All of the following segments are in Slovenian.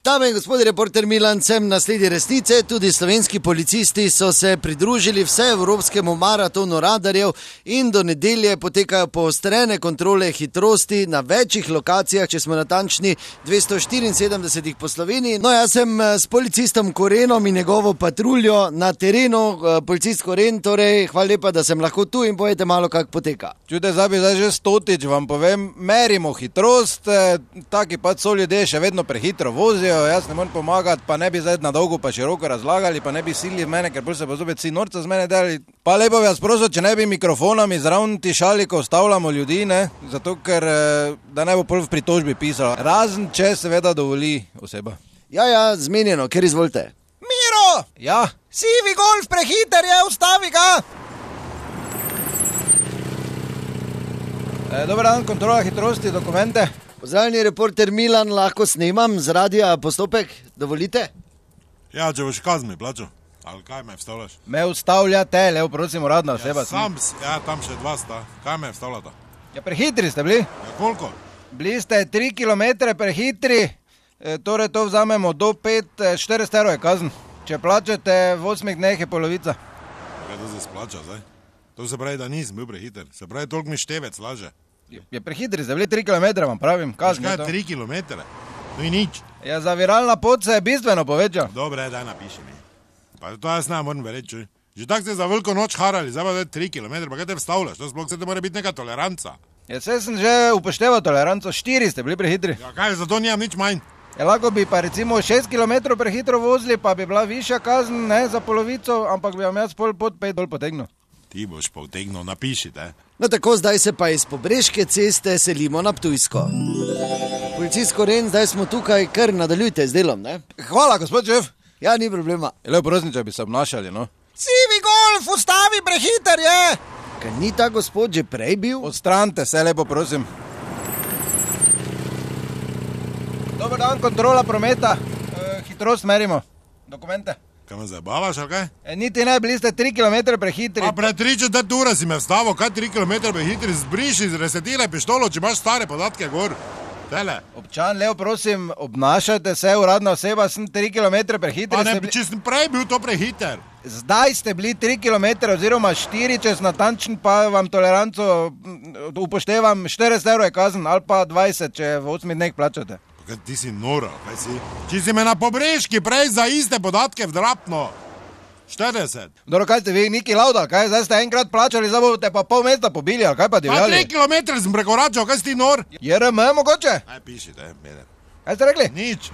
Dame in gospodje, reporter Milan, sem na sledi resnice. Tudi slovenski policisti so se pridružili vseevropskemu maratonu radarjev in do nedelje potekajo poostrene kontrole hitrosti na večjih lokacijah, če smo natančni 274 po Sloveniji. No, jaz sem s policistom Korenom in njegovo patruljo na terenu. Policist Koren, torej, hvala lepa, da sem lahko tu in povejte malo, kako poteka. Čujte, zdaj že 100-tič vam povem, merimo hitrost, taki pa so ljudje še vedno prehitro vozijo, jaz ne morem pomagati, pa ne bi zdaj na dolgo pa široko razlagali, pa ne bi silili v mene, ker bolj se pa zopet vsi norca z mene delali. Pa lepo vas prosim, če ne bi mikrofonami zraven tišali, ko ustavljamo ljudi, ne, zato ker da ne bo pol v pritožbi pisalo, razen če seveda dovoli oseba. Ja, zmenjeno, ker izvolite. Miro! Ja? Sivi golf prehiter je, ustavi ga! Dobar dan, kontrola hitrosti, dokumente. Pozdravljeni, reporter Milan, lahko snemam z radia postopek, dovolite? Ja, če boš kazni plačal, ali kaj me vstavljaš? Me vstavljate, levo prosim, uradna oseba. Tam še dva sta, kaj me vstavljata? Ja, prehitri ste bili. Ja, koliko? Bili ste 3 km prehitri, torej to vzamemo do 5, 400 € je kazen. Če plačate v 8 dneh je polovica. Kaj to se splača zdaj? To se pravi, da nisem bil prehiter. Se pravi, toliko mi števec laže. Je prehitri, zdaj bili 3 km, vam pravim. Kazni Kaj je to. 3 km? To je nič. Ja, zaviralna pot se je bistveno povečal. Dobre, daj napiši mi. Pa to jaz ne moram verjeti, čuj. Že tako ste za veliko noč harali, zdaj pa 3 km, pa kaj te vstavljaš? To sploh se te mora biti neka toleranca. Ja, vse sem že upošteval toleranco, 4 ste bili prehitri. Ja, kaj, zato nimam nič manj. Ja, lahko bi pa recimo 6 km prehitro vozili, pa bi bila višja kazen, ne, za polovico, ampak bi vam jaz pol pot 5 dol potegnil. Ti boš pa vtegnil, napišite. No tako, zdaj se pa iz Pobreške ceste selimo na Ptujsko. Policist Koren, zdaj smo tukaj, kar nadaljujte z delom, ne? Hvala, gospod šef. Ja, ni problema. Lepo prosim, če bi se obnašali, no. Sivi golf, ustavi, prehiter je! Kaj ni ta gospod že prej bil? Odstranite se, lepo prosim. Dobar dan, kontrola prometa. Hitrost merimo. Dokumente. Kaj me zabavaš, ali kaj? Niti ne, bili ste 3 km prehitri. A pred 3/4 ure si me vstavil, kaj 3 km prehitri, zbriši, resetiraj pištolo, če imaš stare podatke gor. Tele. Občan, lepo prosim, obnašajte se, uradna oseba, sem 3 km prehitri. Pa ne, če sem prej bil to prehiter. Zdaj ste bili 3 km oziroma 4, če sem natančen, pa vam toleranco upoštevam, 400 € je kazen, ali pa 20, če v 8 dneh plačate. Kaj ti si nora, kaj si? Če si me na Pobreški prej za iste podatke vdrapno. 40. Dobro, kaj ste vi, Niki Lauda, kaj? Zdaj ste enkrat plačali, zdaj boste pa pol mesta pobili, ali kaj pa Pa divjali? 3 km sem prekoračal, kaj si ti nor? JRM mogoče? Aj, pišite, mene. Kaj ste rekli? Nič.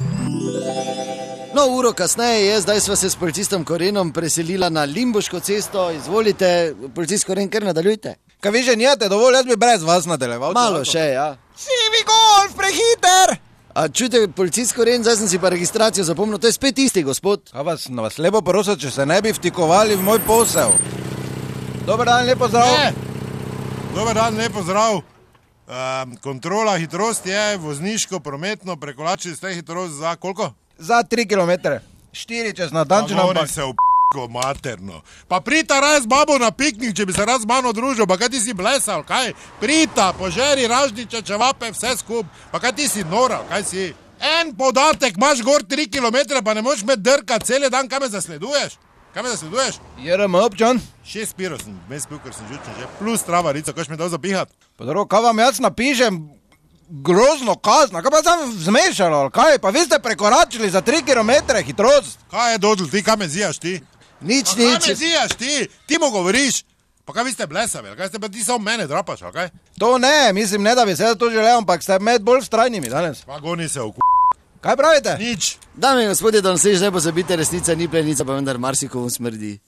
No, uro kasneje je, zdaj sva se s policistom Korenom preselila na Limbuško cesto. Izvolite, policist Koren, kar nadaljujte. Kaj vi že nijate dovolj, jaz bi brez vas nadaljeval. Malo še, ja. Sivi golf, prehiter! A čujte, policist Koren, zdaj sem si pa registracijo zapomnil, to je spet isti gospod. Kaj vas lepo prosim, če se ne bi vtikovali v moj posel. Dobar dan, lepo zdrav. Dobar dan, lepo zdrav. Kontrola hitrosti je vozniško, prometno, prekoračili ste hitrost za koliko? Za 3 km. 4, če sem natančen, Govori ampak... se v p***ko materno. Pa prita raz babo na piknik, če bi se raz z mano družil, pa kaj ti si blesal, kaj? Prita, požeri, ražniče, čevape, vse skup. Pa kaj ti si nora, kaj si? En podatek, imaš gor 3 km, pa ne moš me drkat cele dan, kaj me zasleduješ? Kaj me zasleduješ? JRM, občan. 6 piro sem mes pil, ker sem žučen že. Plus travarico, kaj mi dal zapihat? Pa dobro, kaj vam jaz napišem? Grozno kazna, kaj pa sem zmešalo, ali kaj? Pa vi ste prekoračili za 3 km hitrost. Kaj je dodl, ti, kaj me zijaš ti? Nič. Kaj me zijaš ti? Ti mu govoriš? Pa kaj vi ste blesavi, ali kaj ste pa ti samo mene drapaš, ali kaj? To ne, mislim, ne da bi se to želel, ampak ste med bolj vztrajnimi danes. Pa goni se v Kaj pravite? nič. Dame in gospodje, da ne se že ne pozabite, resnica ni plenica, pa vendar marsikomu smrdi.